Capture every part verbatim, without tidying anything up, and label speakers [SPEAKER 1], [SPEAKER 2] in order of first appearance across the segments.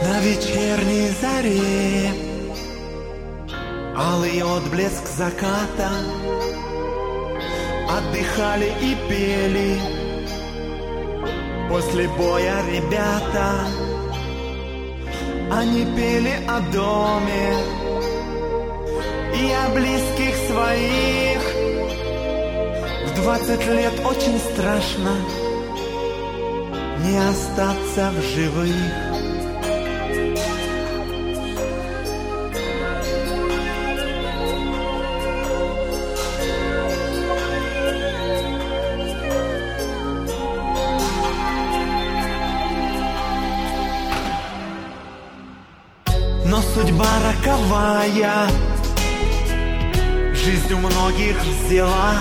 [SPEAKER 1] На вечерней заре алый отблеск заката. Отдыхали и пели после боя ребята. Они пели о доме и о близких своих. В двадцать лет очень страшно не остаться в живых. Но судьба роковая жизнь у многих взяла.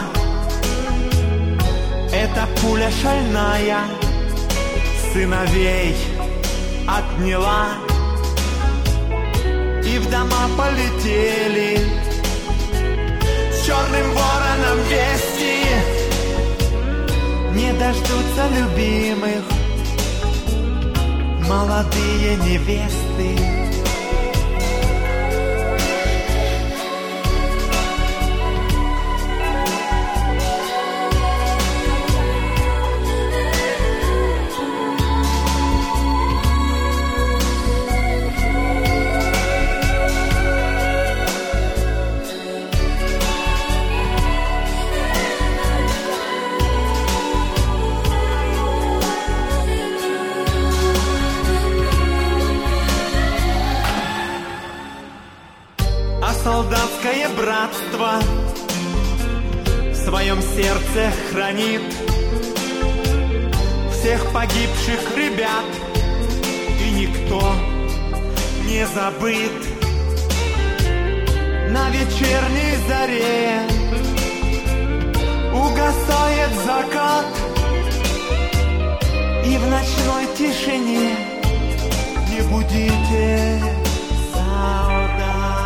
[SPEAKER 1] Эта пуля шальная сыновей отняла. И в дома полетели с черным вороном вести. Не дождутся любимых молодые невесты. Солдатское братство в своем сердце хранит всех погибших ребят, и никто не забыт. На вечерней заре угасает закат, и в ночной тишине не будите солдат.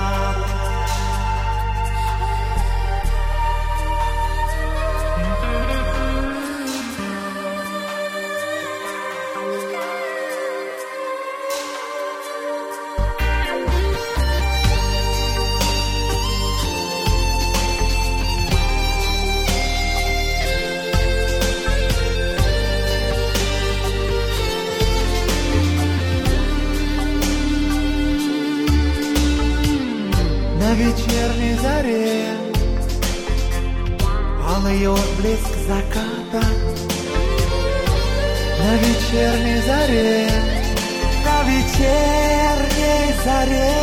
[SPEAKER 1] На вечерней заре алый отблеск заката. На вечерней заре, на вечерней заре